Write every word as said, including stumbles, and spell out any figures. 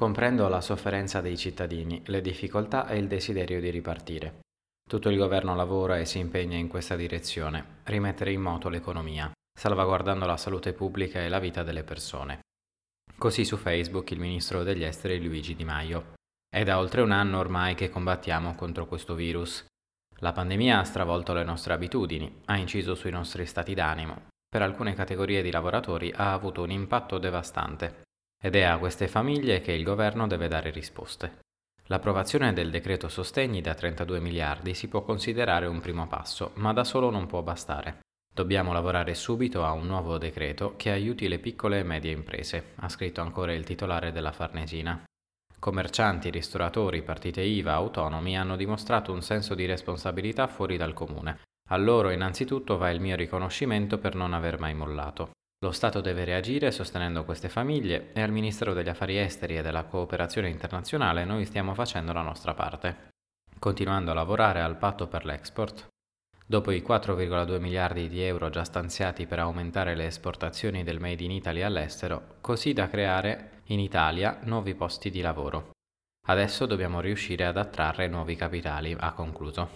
Comprendo la sofferenza dei cittadini, le difficoltà e il desiderio di ripartire. Tutto il governo lavora e si impegna in questa direzione, rimettere in moto l'economia, salvaguardando la salute pubblica e la vita delle persone. Così su Facebook il ministro degli esteri Luigi Di Maio. È da oltre un anno ormai che combattiamo contro questo virus. La pandemia ha stravolto le nostre abitudini, ha inciso sui nostri stati d'animo. Per alcune categorie di lavoratori ha avuto un impatto devastante. Ed è a queste famiglie che il governo deve dare risposte. L'approvazione del decreto sostegni da trentadue miliardi si può considerare un primo passo, ma da solo non può bastare. Dobbiamo lavorare subito a un nuovo decreto che aiuti le piccole e medie imprese, ha scritto ancora il titolare della Farnesina. Commercianti, ristoratori, partite I V A, autonomi hanno dimostrato un senso di responsabilità fuori dal comune. A loro innanzitutto va il mio riconoscimento per non aver mai mollato. Lo Stato deve reagire sostenendo queste famiglie e al Ministero degli Affari Esteri e della Cooperazione Internazionale noi stiamo facendo la nostra parte, continuando a lavorare al patto per l'export. Dopo i quattro virgola due miliardi di euro già stanziati per aumentare le esportazioni del Made in Italy all'estero, così da creare in Italia nuovi posti di lavoro. Adesso dobbiamo riuscire ad attrarre nuovi capitali, ha concluso.